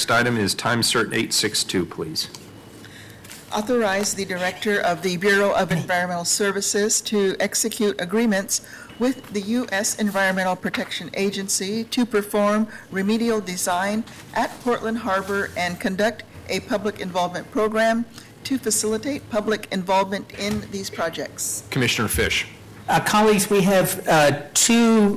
next item is Time Cert 862, please. Authorize the Director of the Bureau of Environmental Services to execute agreements with the U.S. Environmental Protection Agency to perform remedial design at Portland Harbor and conduct a public involvement program to facilitate public involvement in these projects. Commissioner Fish. Colleagues, we have two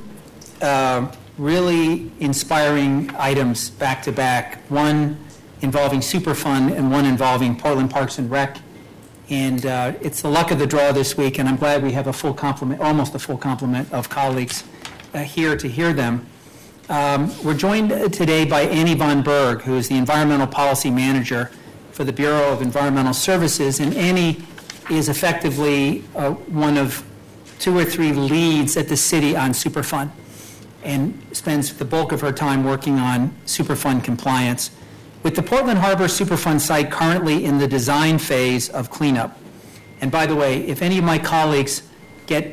really inspiring items back to back, one involving Superfund and one involving Portland Parks and Rec. And it's the luck of the draw this week, and I'm glad we have a full complement, almost a full complement of colleagues here to hear them. We're joined today by Annie Von Berg, who is the Environmental Policy Manager for the Bureau of Environmental Services. And Annie is effectively one of 2 or 3 leads at the city on Superfund and spends the bulk of her time working on Superfund compliance. With the Portland Harbor Superfund site currently in the design phase of cleanup, and by the way, if any of my colleagues need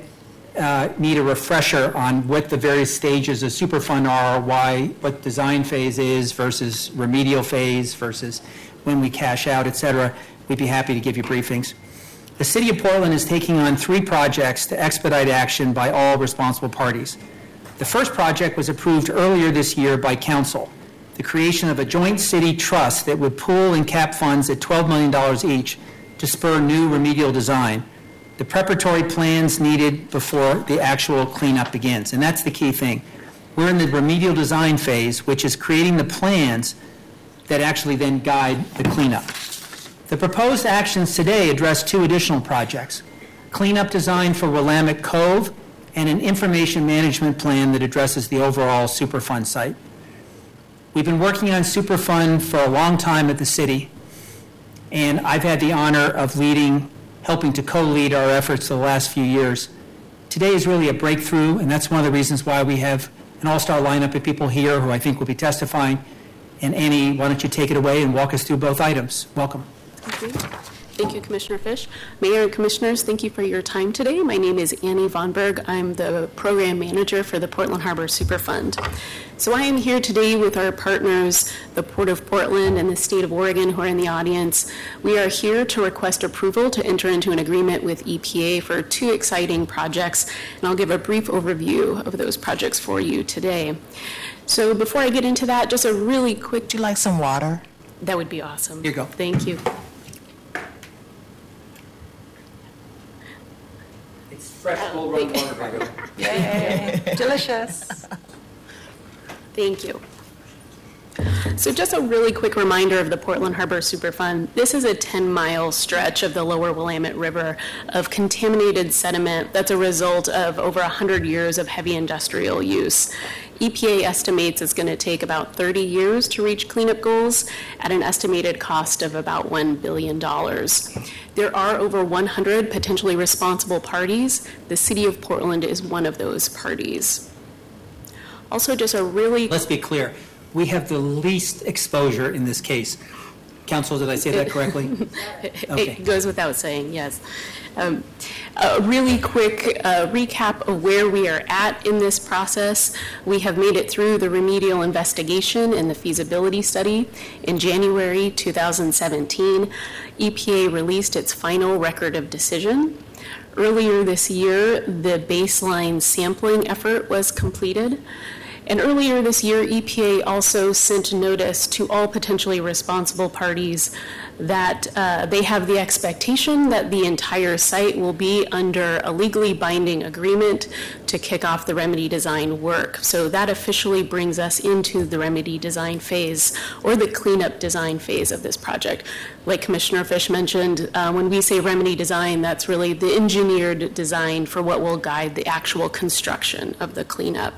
a refresher on what the various stages of Superfund are, what design phase is versus remedial phase versus when we cash out, et cetera, we'd be happy to give you briefings. The City of Portland is taking on 3 projects to expedite action by all responsible parties. The first project was approved earlier this year by Council, the creation of a joint city trust that would pool and cap funds at $12 million each to spur new remedial design. The preparatory plans needed before the actual cleanup begins, and that's the key thing. We're in the remedial design phase, which is creating the plans that actually then guide the cleanup. The proposed actions today address 2 additional projects: cleanup design for Willamette Cove and an information management plan that addresses the overall Superfund site. We've been working on Superfund for a long time at the city, and I've had the honor of helping to co-lead our efforts the last few years. Today is really a breakthrough, and that's one of the reasons why we have an all-star lineup of people here who I think will be testifying. And Annie, why don't you take it away and walk us through both items? Welcome. Thank you. Thank you, Commissioner Fish. Mayor and Commissioners, thank you for your time today. My name is Annie Von Berg. I'm the Program Manager for the Portland Harbor Superfund. So I am here today with our partners, the Port of Portland and the State of Oregon, who are in the audience. We are here to request approval to enter into an agreement with EPA for 2 exciting projects, and I'll give a brief overview of those projects for you today. So before I get into that, just a really quick... Would you like some water? That would be awesome. Here you go. Thank you. It's fresh, cold-run water, by the way. Yay! Delicious. Thank you. So just a really quick reminder of the Portland Harbor Superfund. This is a 10-mile stretch of the lower Willamette River of contaminated sediment that's a result of over 100 years of heavy industrial use. EPA estimates it's going to take about 30 years to reach cleanup goals at an estimated cost of about $1 billion. There are over 100 potentially responsible parties. The City of Portland is one of those parties. Also, just a really... Let's be clear. We have the least exposure in this case. Counsel, did I say that correctly? Okay. It goes without saying, yes. A really quick recap of where we are at in this process. We have made it through the remedial investigation and the feasibility study. In January 2017, EPA released its final record of decision. Earlier this year, the baseline sampling effort was completed. And earlier this year, EPA also sent notice to all potentially responsible parties that they have the expectation that the entire site will be under a legally binding agreement to kick off the remedy design work. So that officially brings us into the remedy design phase or the cleanup design phase of this project. Like Commissioner Fish mentioned, when we say remedy design, that's really the engineered design for what will guide the actual construction of the cleanup.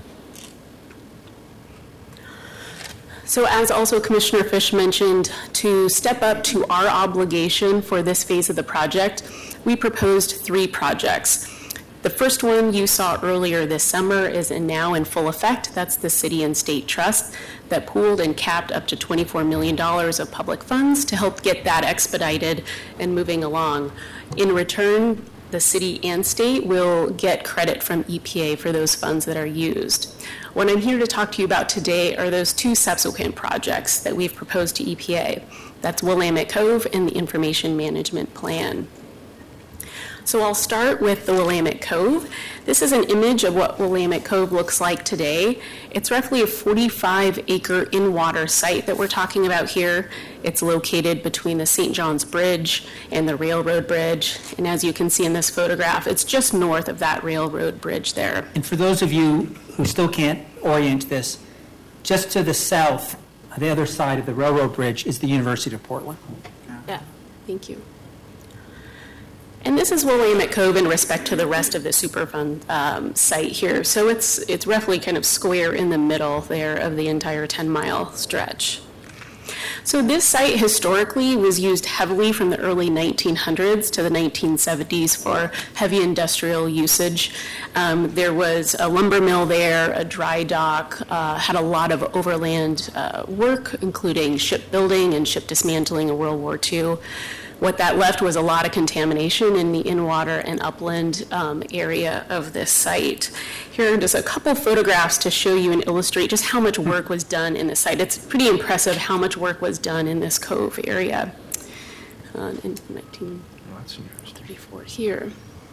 So as also Commissioner Fish mentioned, to step up to our obligation for this phase of the project, we proposed 3 projects. The first one you saw earlier this summer is now in full effect. That's the City and State Trust that pooled and capped up to $24 million of public funds to help get that expedited and moving along. In return, the city and state will get credit from EPA for those funds that are used. What I'm here to talk to you about today are those two subsequent projects that we've proposed to EPA. That's Willamette Cove and the Information Management Plan. So I'll start with the Willamette Cove. This is an image of what Willamette Cove looks like today. It's roughly a 45-acre in-water site that we're talking about here. It's located between the St. John's Bridge and the Railroad Bridge. And as you can see in this photograph, it's just north of that Railroad Bridge there. And for those of you who still can't orient this, just to the south, on the other side of the Railroad Bridge, is the University of Portland. Yeah, thank you. And this is Willamette Cove in respect to the rest of the Superfund site here. So it's roughly kind of square in the middle there of the entire 10-mile stretch. So this site historically was used heavily from the early 1900s to the 1970s for heavy industrial usage. There was a lumber mill there, a dry dock, had a lot of overland work, including shipbuilding and ship dismantling in World War II. What that left was a lot of contamination in the in-water and upland area of this site. Here are just a couple photographs to show you and illustrate just how much work was done in this site. It's pretty impressive how much work was done in this cove area in 1934 here.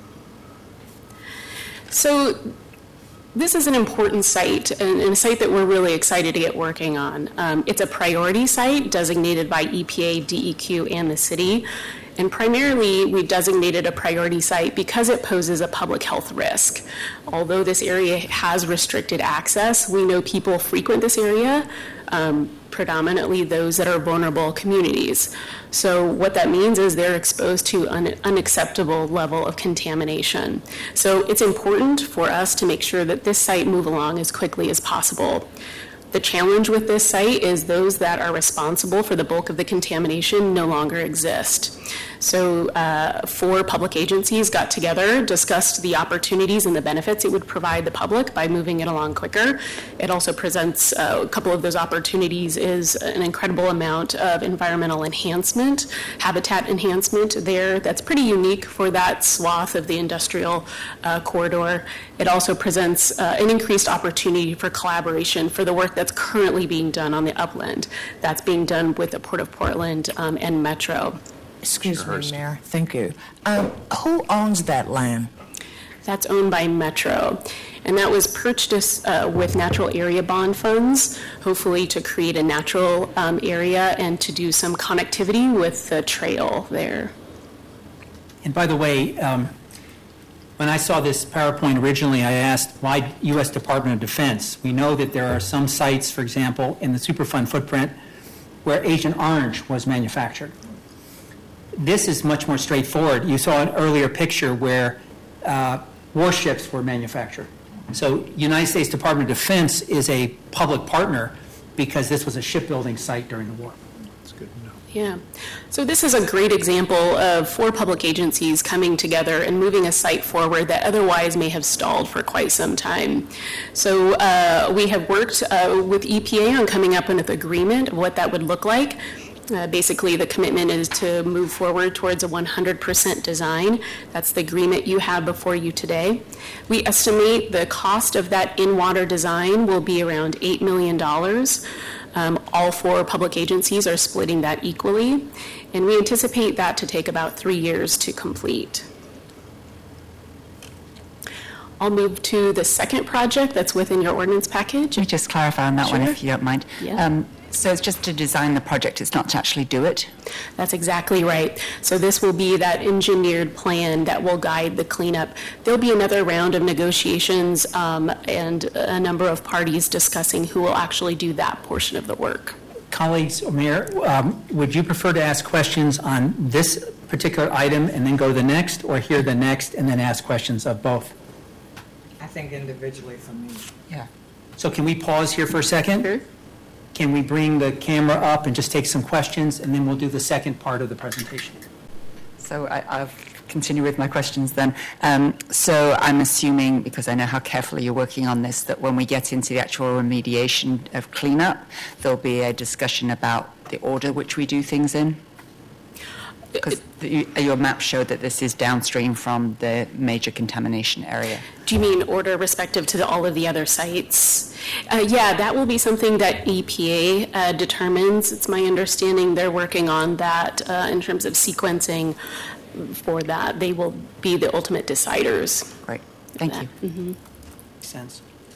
So this is an important site and a site that we're really excited to get working on. It's a priority site designated by EPA, DEQ, and the city. And primarily, we've designated a priority site because it poses a public health risk. Although this area has restricted access, we know people frequent this area, predominantly those that are vulnerable communities. So what that means is they're exposed to an unacceptable level of contamination. So it's important for us to make sure that this site move along as quickly as possible. The challenge with this site is those that are responsible for the bulk of the contamination no longer exist. So 4 public agencies got together, discussed the opportunities and the benefits it would provide the public by moving it along quicker. It also presents a couple of those opportunities is an incredible amount of environmental enhancement, habitat enhancement there that's pretty unique for that swath of the industrial corridor. It also presents an increased opportunity for collaboration for the work that's currently being done on the upland. That's being done with the Port of Portland and Metro. Excuse me, Mayor. Thank you. Who owns that land? That's owned by Metro. And that was purchased with natural area bond funds, hopefully to create a natural area and to do some connectivity with the trail there. And by the way, when I saw this PowerPoint originally, I asked, why U.S. Department of Defense? We know that there are some sites, for example, in the Superfund footprint where Agent Orange was manufactured. This is much more straightforward. You saw an earlier picture where warships were manufactured. So United States Department of Defense is a public partner because this was a shipbuilding site during the war. That's good to know. Yeah. So this is a great example of 4 public agencies coming together and moving a site forward that otherwise may have stalled for quite some time. So we have worked with EPA on coming up with an agreement of what that would look like. Basically, the commitment is to move forward towards a 100% design. That's the agreement you have before you today. We estimate the cost of that in-water design will be around $8 million. All 4 public agencies are splitting that equally, and we anticipate that to take about 3 years to complete. I'll move to the second project that's within your ordinance package. Let me just clarify on that one, if you don't mind. Yeah. So it's just to design the project, it's not to actually do it? That's exactly right. So this will be that engineered plan that will guide the cleanup. There'll be another round of negotiations and a number of parties discussing who will actually do that portion of the work. Colleagues, Mayor, would you prefer to ask questions on this particular item and then go to the next, or hear the next and then ask questions of both? I think individually for me. Yeah. So can we pause here for a second? Sure. Can we bring the camera up and just take some questions, and then we'll do the second part of the presentation? So I'll continue with my questions then. So I'm assuming, because I know how carefully you're working on this, that when we get into the actual remediation of cleanup, there'll be a discussion about the order which we do things in? Because your map showed that this is downstream from the major contamination area. Do you mean order respective to all of the other sites? Yeah, that will be something that EPA determines. It's my understanding they're working on that in terms of sequencing for that. They will be the ultimate deciders. Great. Thank you. Mm-hmm. Makes sense.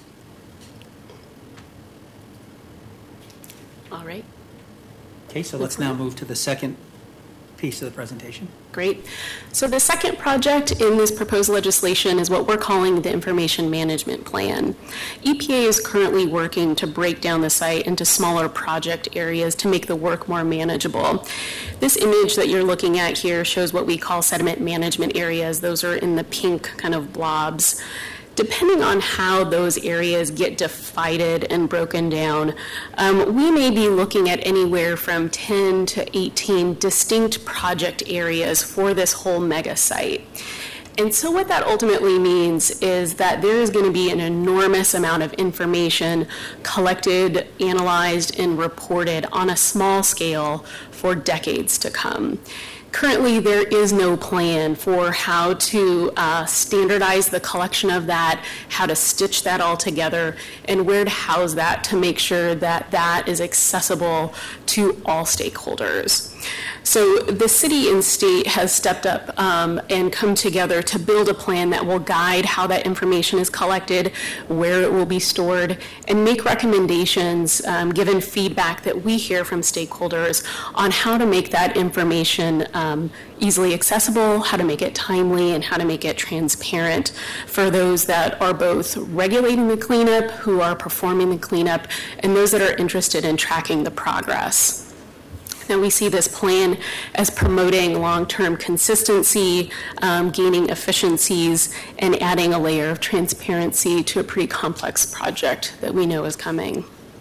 All right. Okay, so let's now move to the second piece of the presentation. Great. So the second project in this proposed legislation is what we're calling the Information Management Plan. EPA is currently working to break down the site into smaller project areas to make the work more manageable. This image that you're looking at here shows what we call sediment management areas. Those are in the pink kind of blobs. Depending on how those areas get divided and broken down, we may be looking at anywhere from 10 to 18 distinct project areas for this whole mega site. And so what that ultimately means is that there is going to be an enormous amount of information collected, analyzed, and reported on a small scale for decades to come. Currently, there is no plan for how to standardize the collection of that, how to stitch that all together, and where to house that to make sure that that is accessible to all stakeholders. So the city and state has stepped up and come together to build a plan that will guide how that information is collected, where it will be stored, and make recommendations given feedback that we hear from stakeholders on how to make that information easily accessible, how to make it timely, and how to make it transparent for those that are both regulating the cleanup, who are performing the cleanup, and those that are interested in tracking the progress. Now, we see this plan as promoting long-term consistency, gaining efficiencies, and adding a layer of transparency to a pretty complex project that we know is coming.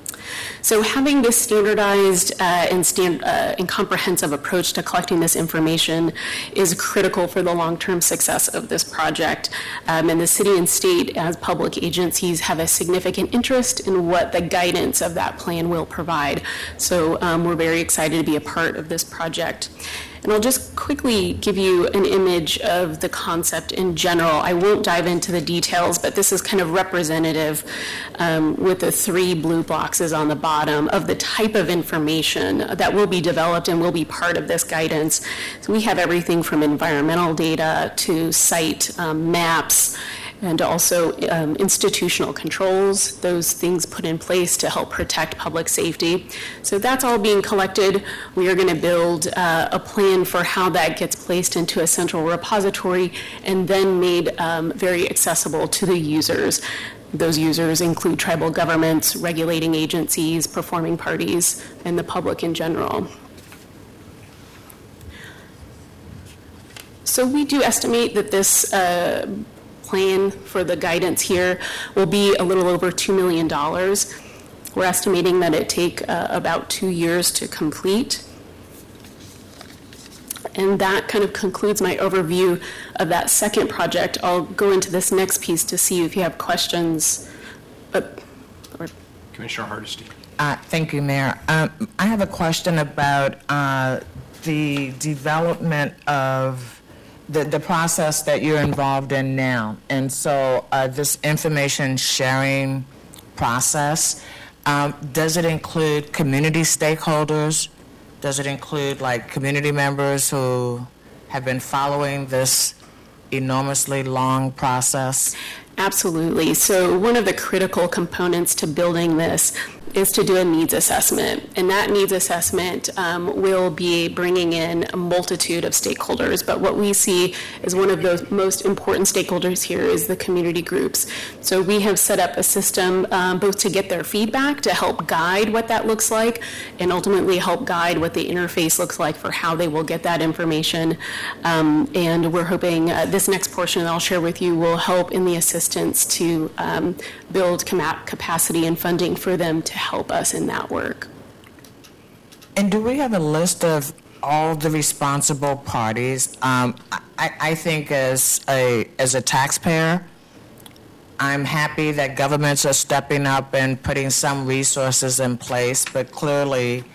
So having this standardized and comprehensive approach to collecting this information is critical for the long-term success of this project. And the city and state, as public agencies, have a significant interest in what the guidance of that plan will provide. So we're very excited to be a part of this project. And I'll just quickly give you an image of the concept in general. I won't dive into the details, but this is kind of representative with the 3 blue boxes on the bottom of the type of information that will be developed and will be part of this guidance. So we have everything from environmental data to site maps, and also institutional controls, those things put in place to help protect public safety. So that's all being collected. We are going to build a plan for how that gets placed into a central repository and then made very accessible to the users. Those users include tribal governments, regulating agencies, performing parties, and the public in general. So we do estimate that this plan for the guidance here will be a little over $2 million. We're estimating that it take about 2 years to complete. And that kind of concludes my overview of that second project. I'll go into this next piece to see if you have questions. Commissioner Hardesty. Thank you, Mayor. I have a question about the development of the process that you're involved in now. And so this information sharing process, does it include community stakeholders? Does it include like community members who have been following this enormously long process? Absolutely. So one of the critical components to building this is to do a needs assessment. And that needs assessment will be bringing in a multitude of stakeholders. But what we see is one of the most important stakeholders here is the community groups. So we have set up a system both to get their feedback, to help guide what that looks like, and ultimately help guide what the interface looks like for how they will get that information. And we're hoping this next portion that I'll share with you will help in the assistance to build capacity and funding for them to help us in that work. And do we have a list of all the responsible parties? I think as a taxpayer, I'm happy that governments are stepping up and putting some resources in place, but clearly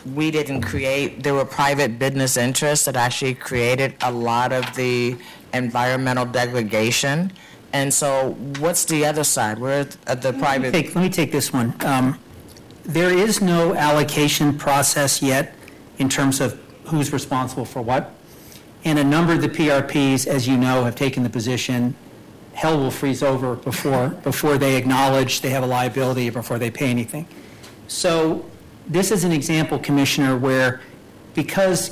we didn't create, there were private business interests that actually created a lot of the environmental degradation. And so what's the other side? Where the private? Let me take this one. There is no allocation process yet in terms of who's responsible for what. And a number of the PRPs, as you know, have taken the position, hell will freeze over before they acknowledge they have a liability or before they pay anything. So this is an example, Commissioner, where because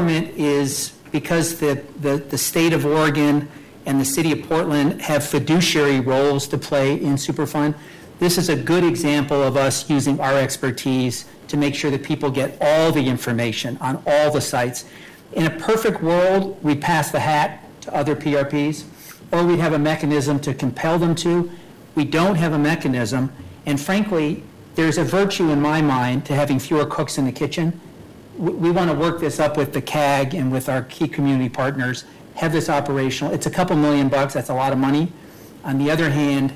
the state of Oregon and the city of Portland have fiduciary roles to play in Superfund, this is a good example of us using our expertise to make sure that people get all the information on all the sites. In a perfect world, we pass the hat to other PRPs, or we'd have a mechanism to compel them to. We don't have a mechanism, and frankly, there's a virtue in my mind to having fewer cooks in the kitchen. We want to work this up with the CAG and with our key community partners, have this operational. It's a couple $1 million, that's a lot of money. On the other hand,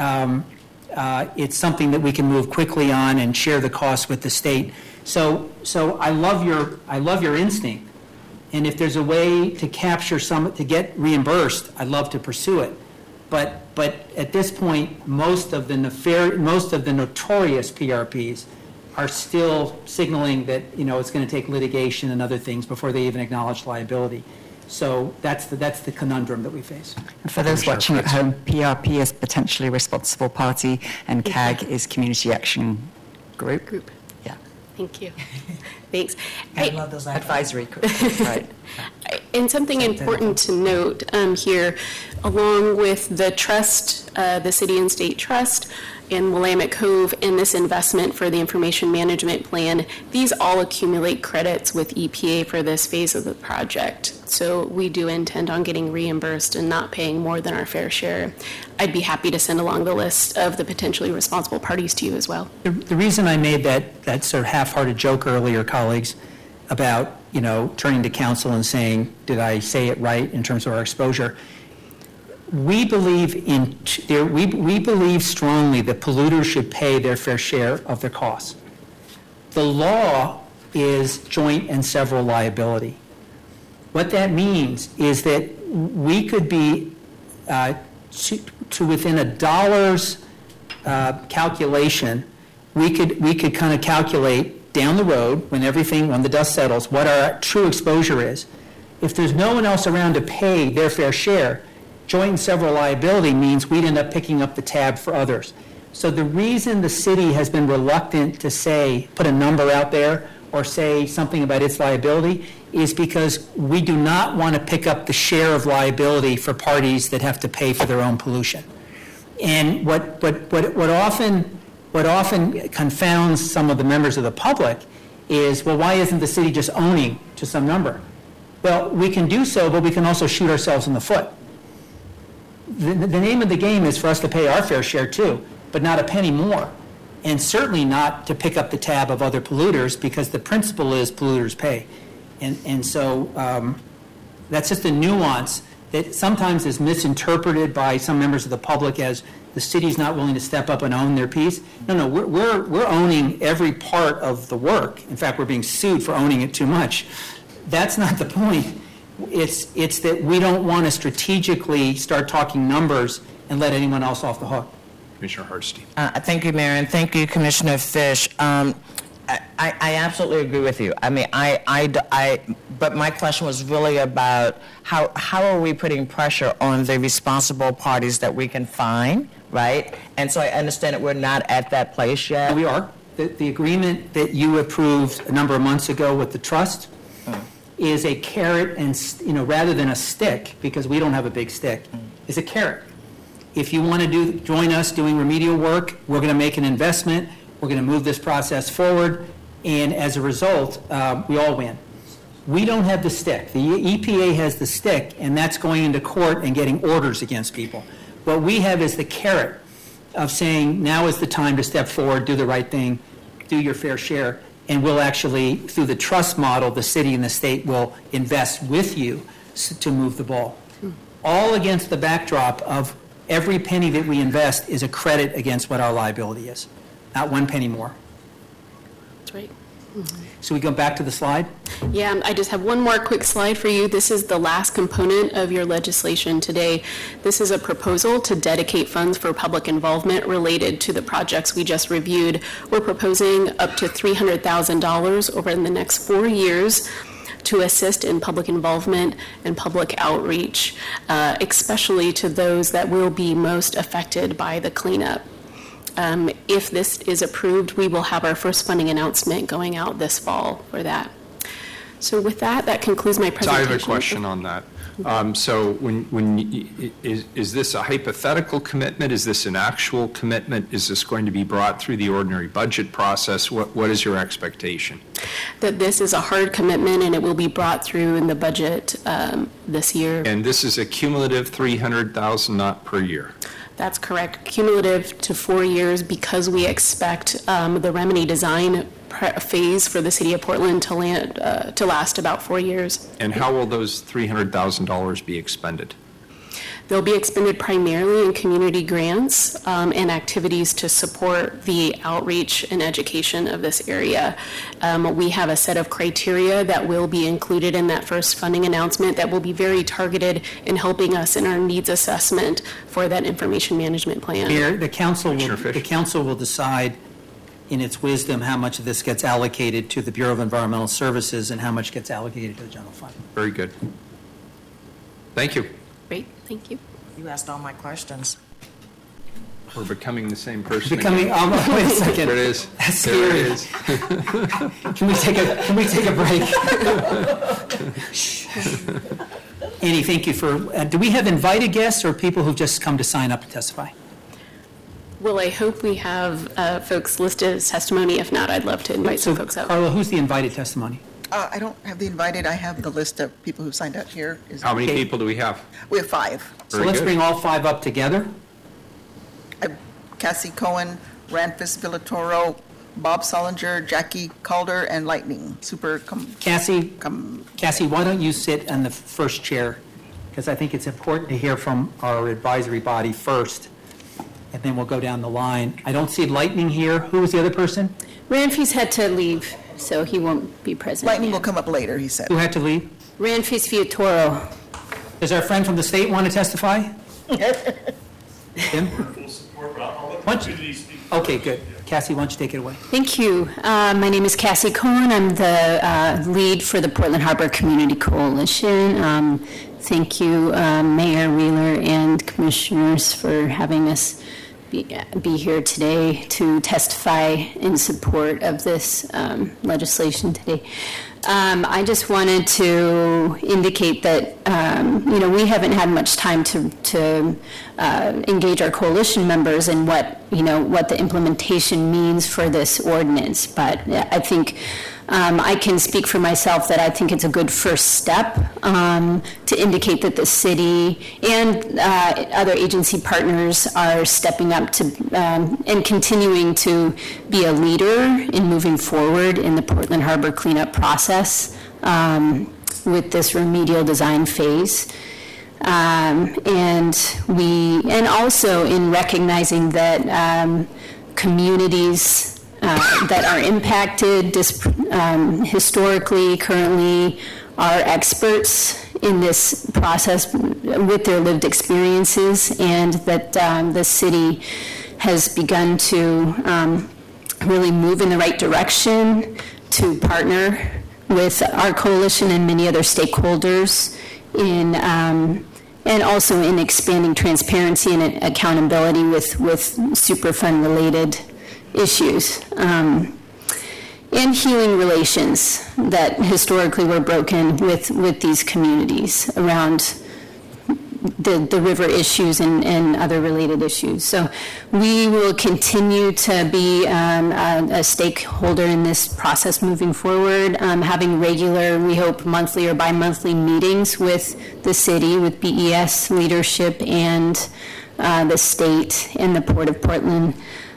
it's something that we can move quickly on and share the costs with the state. So I love your instinct. And if there's a way to capture to get reimbursed, I'd love to pursue it. But at this point, most of the notorious PRPs are still signaling that it's going to take litigation and other things before they even acknowledge liability. So that's the conundrum that we face. And for those watching at home, PRP is potentially responsible party, and CAG is Community Action Group. Yeah. Thank you. Thanks. I love those Advisory group. Right. And something important to note here, along with the trust, the City and State Trust, and Willamette Cove, and this investment for the information management plan, these all accumulate credits with EPA for this phase of the project. So we do intend on getting reimbursed and not paying more than our fair share. I'd be happy to send along the list of the potentially responsible parties to you as well. The reason I made that sort of half-hearted joke earlier, colleagues, about turning to council and saying, did I say it right in terms of our exposure? We believe we believe strongly that polluters should pay their fair share of their costs. The law is joint and several liability. What that means is that we could be to within a dollar's calculation, we could kind of calculate down the road when the dust settles, what our true exposure is. If there's no one else around to pay their fair share, joint and several liability means we'd end up picking up the tab for others. So the reason the city has been reluctant to put a number out there or say something about its liability is because we do not want to pick up the share of liability for parties that have to pay for their own pollution. And what often confounds some of the members of the public is, well, why isn't the city just owning to some number? Well, we can do so, but we can also shoot ourselves in the foot. The name of the game is for us to pay our fair share too, but not a penny more. And certainly not to pick up the tab of other polluters, because the principle is polluters pay. And so that's just a nuance that sometimes is misinterpreted by some members of the public as the city's not willing to step up and own their piece. No, we're owning every part of the work. In fact, we're being sued for owning it too much. That's not the point. It's that we don't want to strategically start talking numbers and let anyone else off the hook. Commissioner Hardesty. Thank you, Mayor, and thank you, Commissioner Fish. I absolutely agree with you. I mean, but my question was really about how are we putting pressure on the responsible parties that we can find, right? And so I understand that we're not at that place yet. We are. The agreement that you approved a number of months ago with the trust is a carrot, and rather than a stick, because we don't have a big stick, is a carrot. If you want to join us doing remedial work, we're going to make an investment. We're going to move this process forward, and as a result, we all win. We don't have the stick. The EPA has the stick, and that's going into court and getting orders against people. What we have is the carrot of saying, now is the time to step forward, do the right thing, do your fair share, and we'll actually, through the trust model, the city and the state will invest with you to move the ball. All against the backdrop of every penny that we invest is a credit against what our liability is, not one penny more. That's right. Mm-hmm. So we go back to the slide? Yeah, I just have one more quick slide for you. This is the last component of your legislation today. This is a proposal to dedicate funds for public involvement related to the projects we just reviewed. We're proposing up to $300,000 over the next 4 years to assist in public involvement and public outreach, especially to those that will be most affected by the cleanup. If this is approved, we will have our first funding announcement going out this fall for that. So with that, that concludes my So I presentation. have a question on that. So is this a hypothetical commitment? Is this an actual commitment? Is this going to be brought through the ordinary budget process? What is your expectation? That this is a hard commitment and it will be brought through in the budget this year. And this is a cumulative 300,000, not per year? That's correct. Cumulative to 4 years because we expect the remedy design phase for the city of Portland to last about 4 years. And how will those $300,000 be expended? They'll be expended primarily in community grants and activities to support the outreach and education of this area. We have a set of criteria that will be included in that first funding announcement that will be very targeted in helping us in our needs assessment for that information management plan. Mayor, the council Commissioner Fish. will decide in its wisdom how much of this gets allocated to the Bureau of Environmental Services and how much gets allocated to the general fund. Very good. Thank you. Great, thank you. You asked all my questions. We're becoming the same person Becoming, again. wait a second. There it is. That's There it scary. is. Can we take a break? Annie, thank you for, do we have invited guests or people who've just come to sign up to testify? Well, I hope we have folks listed as testimony. If not, I'd love to invite some folks out. Carla, who's the invited testimony? I don't have the invited, I have the list of people who signed up here. How many Okay. people do we have? We have 5. So Very let's good. bring all 5 up together. Cassie Cohen, Ranfis Villatoro, Bob Solinger, Jackie Calder, and Lightning. Cassie, why don't you sit on the first chair? Because I think it's important to hear from our advisory body first, and then we'll go down the line. I don't see Lightning here. Who was the other person? Ranfis had to leave, so he won't be present. Lightning will come up later, he said. Who had to leave? Ranfis Fiatoro. Does our friend from the state want to testify? Tim? Why don't you- Okay, good. Cassie, why don't you take it away? Thank you. My name is Cassie Cohen. I'm the lead for the Portland Harbor Community Coalition. Thank you, Mayor Wheeler and commissioners, for having us be here today to testify in support of this legislation today. I just wanted to indicate that, we haven't had much time to engage our coalition members in what the implementation means for this ordinance. But I think I can speak for myself that I think it's a good first step to indicate that the city and other agency partners are stepping up to and continuing to be a leader in moving forward in the Portland Harbor cleanup process with this remedial design phase. And also in recognizing that communities that are impacted historically, currently, are experts in this process with their lived experiences, and that the city has begun to really move in the right direction to partner with our coalition and many other stakeholders in and also in expanding transparency and accountability with Superfund-related issues, and healing relations that historically were broken with these communities around the river issues and other related issues. So we will continue to be a stakeholder in this process moving forward, having regular, we hope, monthly or bi-monthly meetings with the city, with BES leadership and the state and the Port of Portland,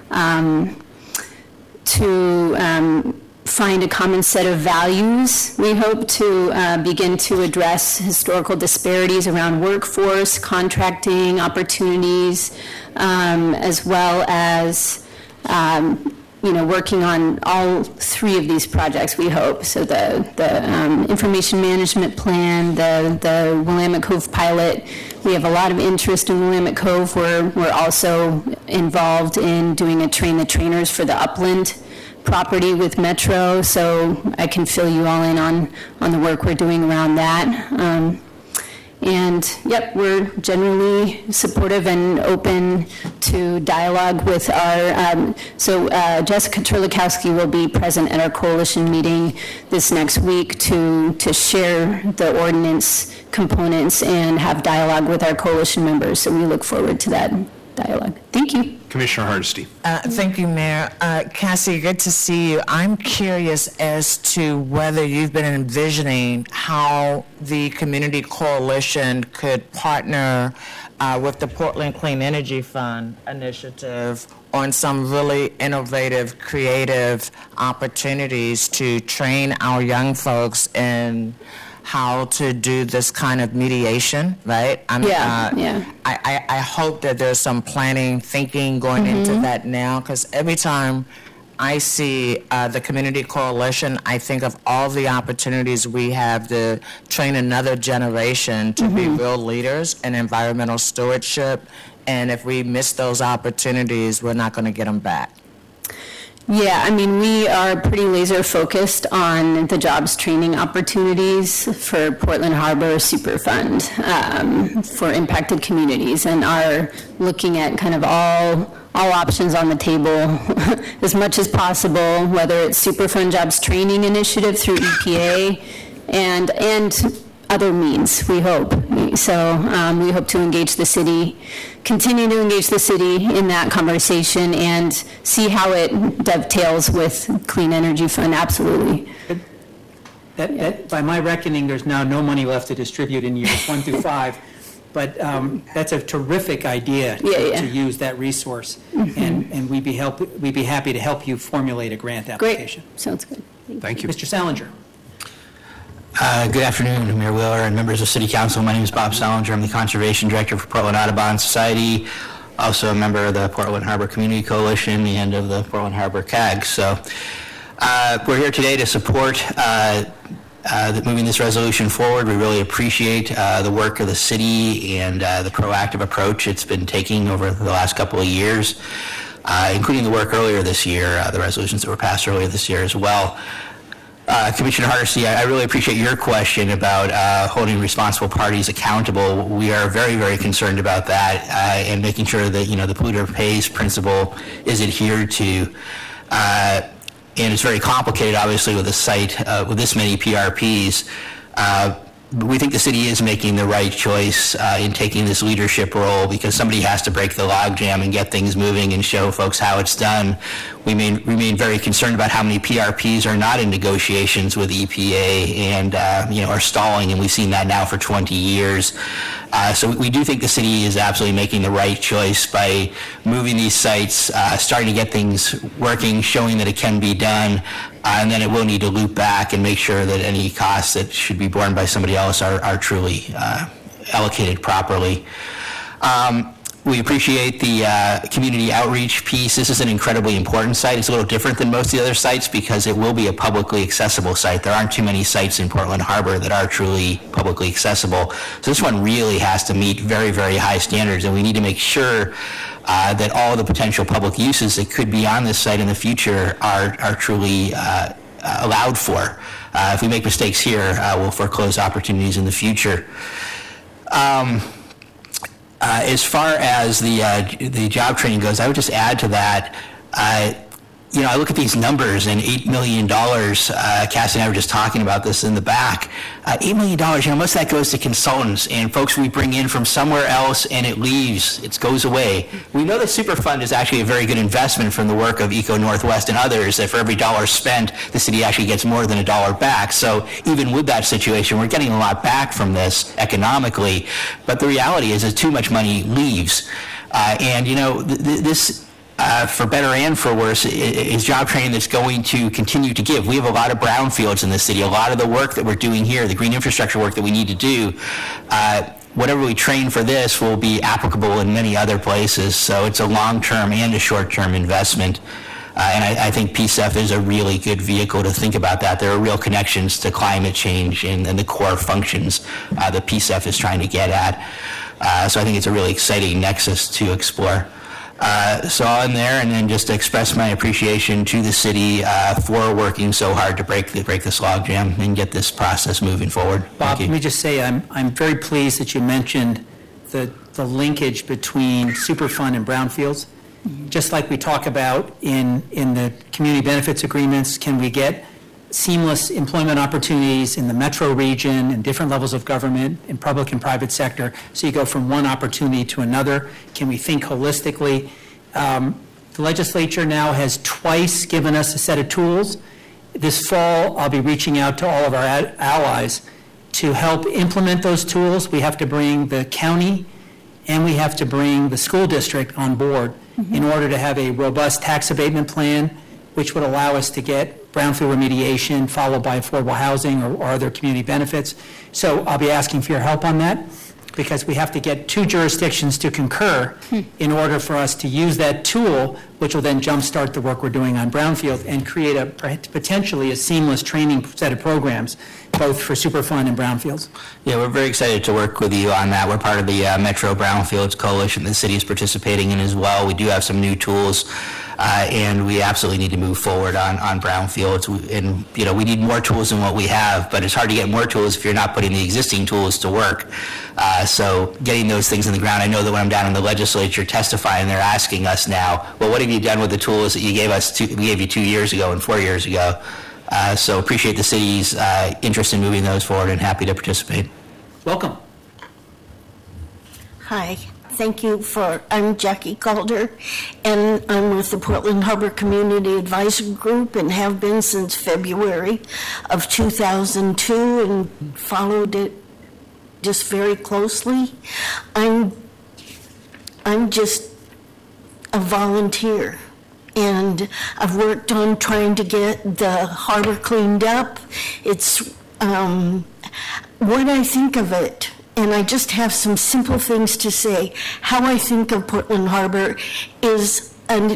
to find a common set of values. We hope to begin to address historical disparities around workforce, contracting opportunities, as well as working on all three of these projects, we hope. So the information management plan, the Willamette Cove pilot, we have a lot of interest in Willamette Cove. We're also involved in doing a train the trainers for the Upland property with Metro, so I can fill you all in on the work we're doing around that. And yep, we're generally supportive and open to dialogue with our, Jessica Terlikowski will be present at our coalition meeting this next week to share the ordinance components and have dialogue with our coalition members. So we look forward to that dialogue. Thank you. Commissioner Hardesty. Thank you, Mayor. Cassie, good to see you. I'm curious as to whether you've been envisioning how the community coalition could partner with the Portland Clean Energy Fund initiative on some really innovative, creative opportunities to train our young folks in how to do this kind of mediation, right? I hope that there's some planning, thinking going into that now, because every time I see the community coalition, I think of all the opportunities we have to train another generation to be real leaders in environmental stewardship. And if we miss those opportunities, we're not going to get them back. Yeah, I mean, we are pretty laser focused on the jobs training opportunities for Portland Harbor Superfund for impacted communities, and are looking at kind of all options on the table as much as possible, whether it's Superfund Jobs Training Initiative through EPA and other means, we hope. So we hope to continue to engage the city in that conversation and see how it dovetails with Clean Energy Fund, absolutely. That, by my reckoning, there's now no money left to distribute in years 1 through 5, but that's a terrific idea to use that resource, and we'd be happy to help you formulate a grant application. Great, sounds good. Thank you. Mr. Salinger. Good afternoon, Mayor Wheeler and members of City Council. My name is Bob Salinger. I'm the Conservation Director for Portland Audubon Society, also a member of the Portland Harbor Community Coalition and of the Portland Harbor CAG. So we're here today to support moving this resolution forward. We really appreciate the work of the city and the proactive approach it's been taking over the last couple of years, including the work earlier this year, the resolutions that were passed earlier this year as well. Commissioner Hardesty, I really appreciate your question about holding responsible parties accountable. We are very, very concerned about that and making sure that, the polluter pays principle is adhered to. And it's very complicated, obviously, with a site with this many PRPs. We think the city is making the right choice in taking this leadership role, because somebody has to break the logjam and get things moving and show folks how it's done. We remain very concerned about how many PRPs are not in negotiations with EPA and are stalling, and we've seen that now for 20 years. So we do think the city is absolutely making the right choice by moving these sites, starting to get things working, showing that it can be done, and then it will need to loop back and make sure that any costs that should be borne by somebody else are truly allocated properly. We appreciate the community outreach piece. This is an incredibly important site. It's a little different than most of the other sites because it will be a publicly accessible site. There aren't too many sites in Portland Harbor that are truly publicly accessible. So this one really has to meet very, very high standards, and we need to make sure that all the potential public uses that could be on this site in the future are truly allowed for. If we make mistakes here, we'll foreclose opportunities in the future. As far as the job training goes, I would just add to that, I look at these numbers and $8 million, Cassie and I were just talking about this in the back, $8 million, most of that goes to consultants and folks we bring in from somewhere else, and it leaves, it goes away. We know that Superfund is actually a very good investment from the work of Eco Northwest and others, that for every dollar spent, the city actually gets more than $1 back. So even with that situation, we're getting a lot back from this economically, but the reality is that too much money leaves. This for better and for worse, is job training that's going to continue to give. We have a lot of brownfields in the city. A lot of the work that we're doing here, the green infrastructure work that we need to do, whatever we train for this will be applicable in many other places. So it's a long-term and a short-term investment. And I think PSEF is a really good vehicle to think about that. There are real connections to climate change and the core functions that PSEF is trying to get at. So I think it's a really exciting nexus to explore. So I'll end there, and then just to express my appreciation to the city for working so hard to break this logjam and get this process moving forward. Bob, Thank you. let me just say, I'm very pleased that you mentioned the linkage between Superfund and brownfields. Just like we talk about in the community benefits agreements, can we get seamless employment opportunities in the metro region and different levels of government in public and private sector, so you go from one opportunity to another? Can we think holistically? The legislature now has twice given us a set of tools. This fall, I'll be reaching out to all of our allies to help implement those tools. We have to bring the county and we have to bring the school district on board in order to have a robust tax abatement plan, which would allow us to get brownfield remediation followed by affordable housing or other community benefits. So I'll be asking for your help on that, because we have to get two jurisdictions to concur in order for us to use that tool, which will then jumpstart the work we're doing on brownfield and create potentially a seamless training set of programs, both for Superfund and brownfields. Yeah, we're very excited to work with you on that. We're part of the Metro Brownfields Coalition the city is participating in as well. We do have some new tools, and we absolutely need to move forward on brownfields. And, we need more tools than what we have, but it's hard to get more tools if you're not putting the existing tools to work. So getting those things in the ground, I know that when I'm down in the legislature testifying, they're asking us now, well, what have you done with the tools that you gave us? We gave you 2 years ago and 4 years ago. So appreciate the city's interest in moving those forward and happy to participate. Welcome. Hi, thank you I'm Jackie Calder, and I'm with the Portland Harbor Community Advisory Group and have been since February of 2002 and followed it just very closely. I'm just a volunteer. And I've worked on trying to get the harbor cleaned up. It's what I think of it, and I just have some simple things to say. How I think of Portland Harbor is a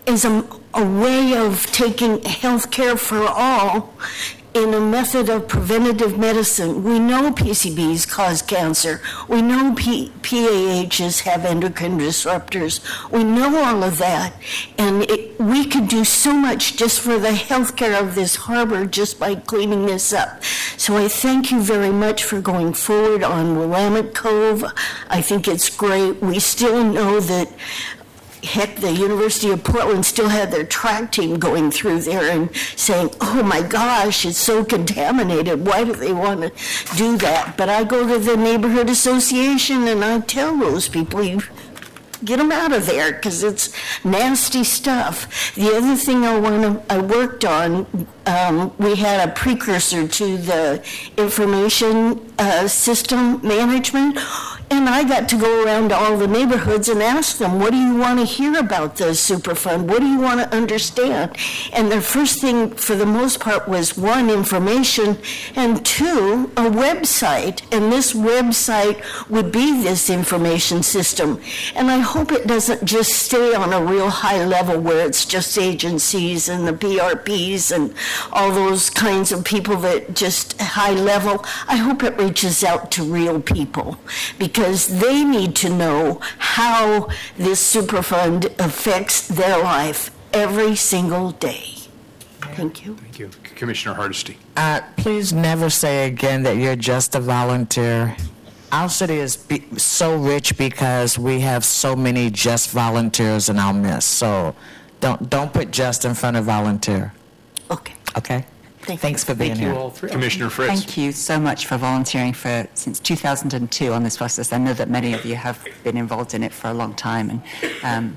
way of taking health care for all in a method of preventative medicine. We know PCBs cause cancer. We know PAHs have endocrine disruptors. We know all of that. And we could do so much just for the health care of this harbor just by cleaning this up. So I thank you very much for going forward on Willamette Cove. I think it's great. We still know that heck, the University of Portland still had their track team going through there and saying, oh my gosh, it's so contaminated. Why do they want to do that? But I go to the neighborhood association and I tell those people, you get them out of there because it's nasty stuff. The other thing I worked on, we had a precursor to the information system management. And I got to go around to all the neighborhoods and ask them, what do you want to hear about the Superfund? What do you want to understand? And the first thing, for the most part, was one, information, and two, a website. And this website would be this information system. And I hope it doesn't just stay on a real high level where it's just agencies and the PRPs and all those kinds of people that just high level. I hope it reaches out to real people, because they need to know how this Superfund affects their life every single day. Thank you. Thank you. Commissioner Hardesty. Please never say again that you're just a volunteer. Our city is so rich because we have so many just volunteers in our midst. So don't put just in front of volunteer. Okay. Okay? Thanks for being here. Thank you all three. Commissioner Fritz. Thank you so much for volunteering since 2002 on this process. I know that many of you have been involved in it for a long time, and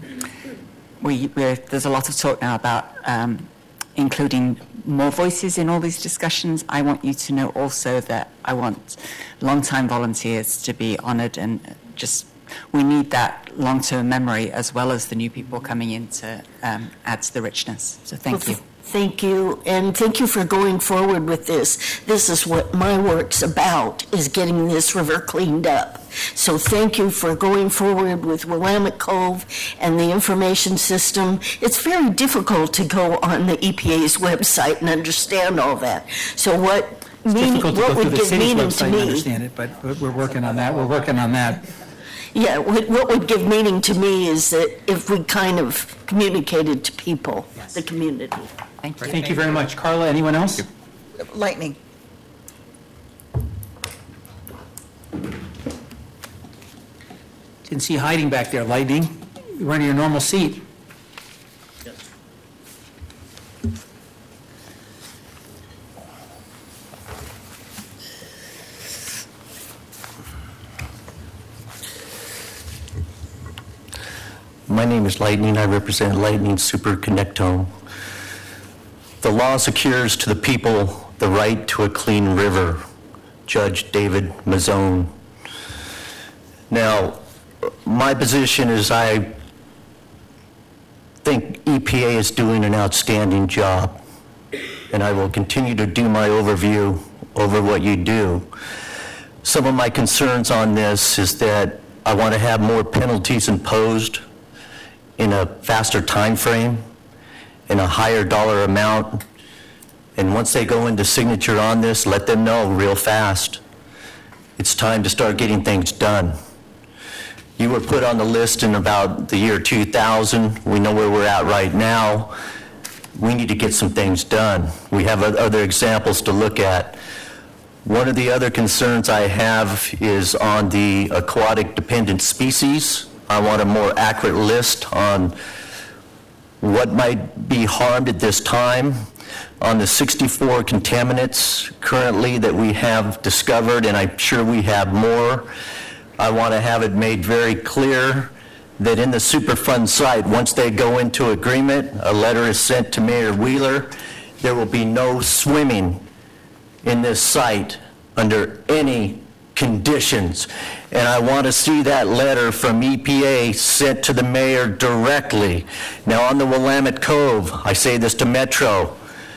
there's a lot of talk now about including more voices in all these discussions. I want you to know also that I want long-time volunteers to be honored, and we need that long-term memory as well as the new people coming in to add to the richness. So thank you. Thank you, and thank you for going forward with this. This is what my work's about, is getting this river cleaned up. So thank you for going forward with Willamette Cove and the information system. It's very difficult to go on the EPA's website and understand all that. So what Difficult to go through would the give city's meaning website to and me? understand it, but we're working on that. We're working on that. Yeah, what would give meaning to me is that if we kind of communicated to people, the community. Thank you. Thank you very much. Carla, anyone else? Lightning. Didn't see you hiding back there, Lightning. You were in your normal seat. My name is Lightning. I represent Lightning Super Connectome. The law secures to the people the right to a clean river. Judge David Mazzone. Now, my position is I think EPA is doing an outstanding job, and I will continue to do my overview over what you do. Some of my concerns on this is that I want to have more penalties imposed in a faster time frame, in a higher dollar amount, and once they go into signature on this, let them know real fast. It's time to start getting things done. You were put on the list in about the year 2000. We know where we're at right now. We need to get some things done. We have other examples to look at. One of the other concerns I have is on the aquatic dependent species. I want a more accurate list on what might be harmed at this time. On the 64 contaminants currently that we have discovered, and I'm sure we have more, I want to have it made very clear that in the Superfund site, once they go into agreement, a letter is sent to Mayor Wheeler, there will be no swimming in this site under any conditions. And I want to see that letter from EPA sent to the mayor directly. Now on the Willamette Cove, I say this to Metro,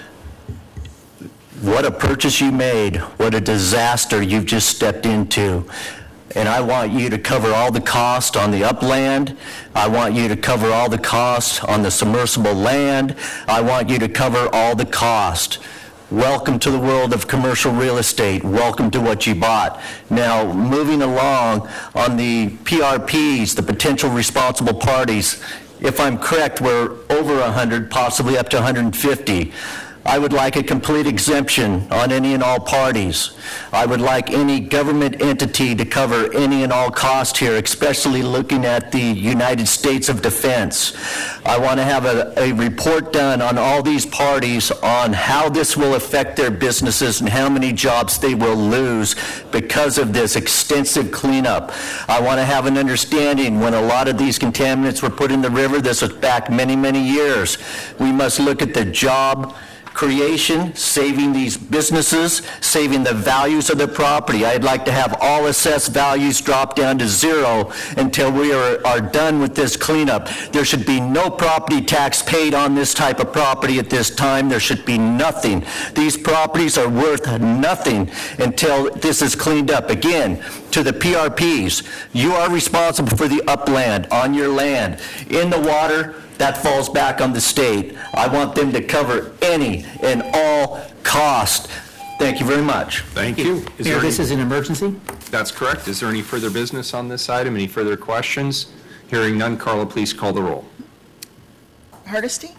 what a purchase you made, what a disaster you've just stepped into. And I want you to cover all the cost on the upland. I want you to cover all the cost on the submersible land. I want you to cover all the cost. Welcome to the world of commercial real estate. Welcome to what you bought. Now, moving along on the PRPs, the potential responsible parties, if I'm correct, we're over 100, possibly up to 150. I would like a complete exemption on any and all parties. I would like any government entity to cover any and all cost here, especially looking at the United States of Defense. I want to have a report done on all these parties on how this will affect their businesses and how many jobs they will lose because of this extensive cleanup. I want to have an understanding when a lot of these contaminants were put in the river, this was back many, many years. We must look at the job creation, saving these businesses, saving the values of the property. I'd like to have all assessed values drop down to zero until we are done with this cleanup. There should be no property tax paid on this type of property at this time. There should be nothing. These properties are worth nothing until this is cleaned up. Again, to the PRPs, you are responsible for the upland on your land. In the water, that falls back on the state. I want them to cover any and all cost. Thank you very much. Thank you. Mayor, this is an emergency? That's correct. Is there any further business on this item? Any further questions? Hearing none, Carla, please call the roll. Hardesty?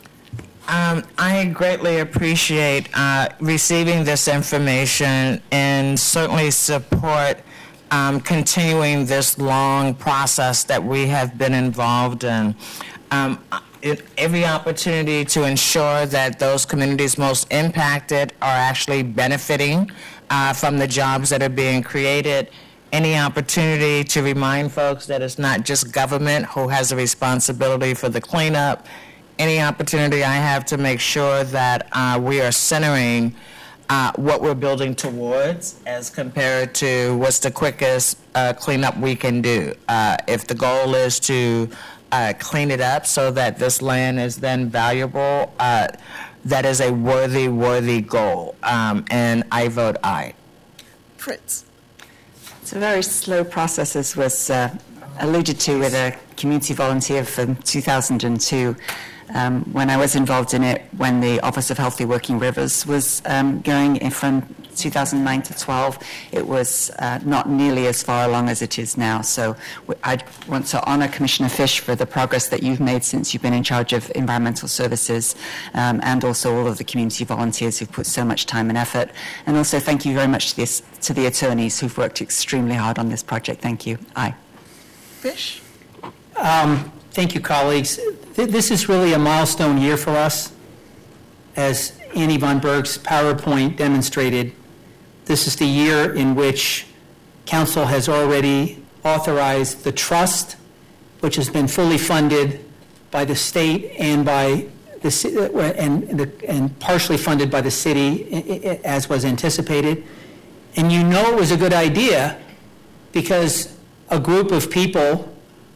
I greatly appreciate receiving this information and certainly support continuing this long process that we have been involved in. Every opportunity to ensure that those communities most impacted are actually benefiting from the jobs that are being created. Any opportunity to remind folks that it's not just government who has a responsibility for the cleanup. Any opportunity I have to make sure that we are centering what we're building towards as compared to what's the quickest cleanup we can do. If the goal is to clean it up so that this land is then valuable, that is a worthy goal, and I vote aye. Fritz. It's a very slow process, as was alluded to with a community volunteer from 2002. When I was involved in it, when the Office of Healthy Working Rivers was going in from 2009 to 12, it was not nearly as far along as it is now. So I want to honor Commissioner Fish for the progress that you've made since you've been in charge of environmental services, and also all of the community volunteers who've put so much time and effort. And also thank you very much to the attorneys who've worked extremely hard on this project. Thank you. Aye. Fish. Thank you, colleagues. This is really a milestone year for us. As Annie von Berg's PowerPoint demonstrated, this is the year in which Council has already authorized the trust, which has been fully funded by the state and by the and partially funded by the city, as was anticipated. And you know it was a good idea because a group of people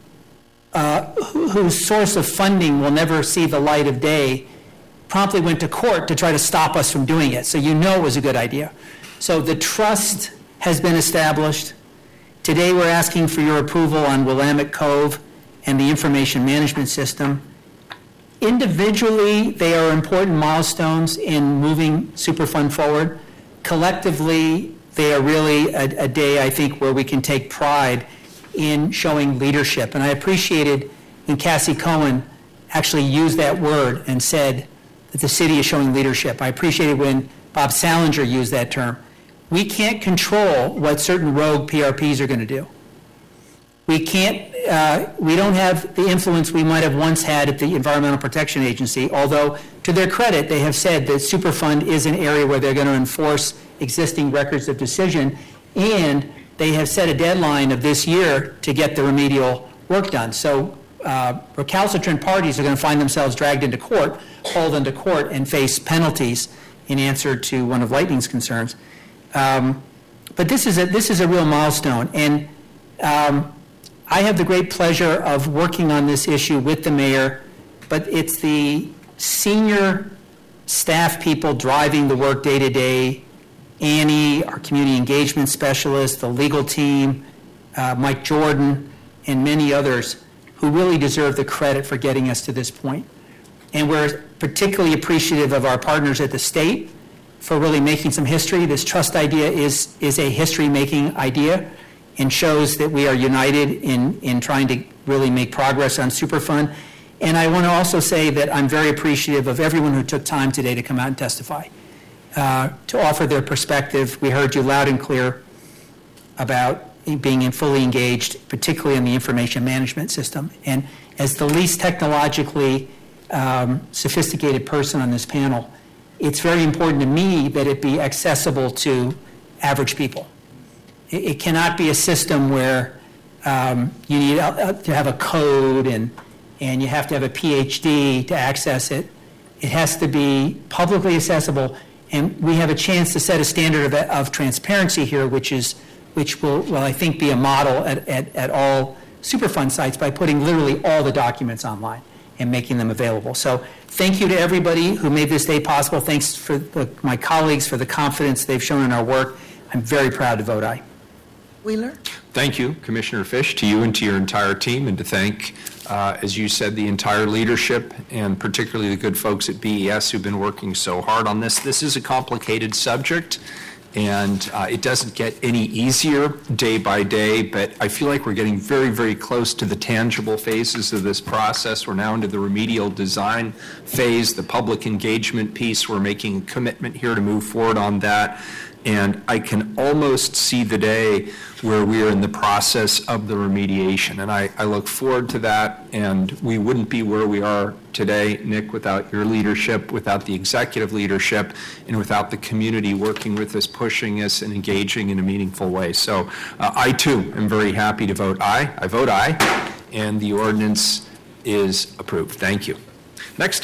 whose source of funding will never see the light of day promptly went to court to try to stop us from doing it. So you know it was a good idea. So the trust has been established. Today we're asking for your approval on Willamette Cove and the information management system. Individually, they are important milestones in moving Superfund forward. Collectively, they are really a day, I think, where we can take pride in showing leadership. And I appreciated when Cassie Cohen actually used that word and said that the city is showing leadership. I appreciated when Bob Salinger used that term. We can't control what certain rogue PRPs are going to do. We don't have the influence we might have once had at the Environmental Protection Agency, although to their credit, they have said that Superfund is an area where they're going to enforce existing records of decision, and they have set a deadline of this year to get the remedial work done. So recalcitrant parties are going to find themselves dragged into court, hauled into court, and face penalties in answer to one of Lightning's concerns. But this is a real milestone, and I have the great pleasure of working on this issue with the mayor, but it's the senior staff people driving the work day to day. Annie, our community engagement specialist, the legal team, Mike Jordan, and many others who really deserve the credit for getting us to this point. And we're particularly appreciative of our partners at the state for really making some history. This trust idea is a history-making idea and shows that we are united in trying to really make progress on Superfund. And I want to also say that I'm very appreciative of everyone who took time today to come out and testify, to offer their perspective. We heard you loud and clear about being fully engaged, particularly in the information management system. And as the least technologically sophisticated person on this panel, it's very important to me that it be accessible to average people. It cannot be a system where you need to have a code and you have to have a PhD to access it. It has to be publicly accessible, and we have a chance to set a standard of transparency here, which will I think be a model at all Superfund sites by putting literally all the documents online and making them available. So thank you to everybody who made this day possible. Thanks for my colleagues for the confidence they've shown in our work. I'm very proud to vote aye. Wheeler? Thank you, Commissioner Fish, to you and to your entire team, and to thank, as you said, the entire leadership, and particularly the good folks at BES who've been working so hard on this. This is a complicated subject, and it doesn't get any easier day by day, but I feel like we're getting very, very close to the tangible phases of this process. We're now into the remedial design phase, the public engagement piece. We're making a commitment here to move forward on that. And I can almost see the day where we are in the process of the remediation. And I look forward to that. And we wouldn't be where we are today, Nick, without your leadership, without the executive leadership, and without the community working with us, pushing us, and engaging in a meaningful way. So I, too, am very happy to vote aye. I vote aye. And the ordinance is approved. Thank you. Next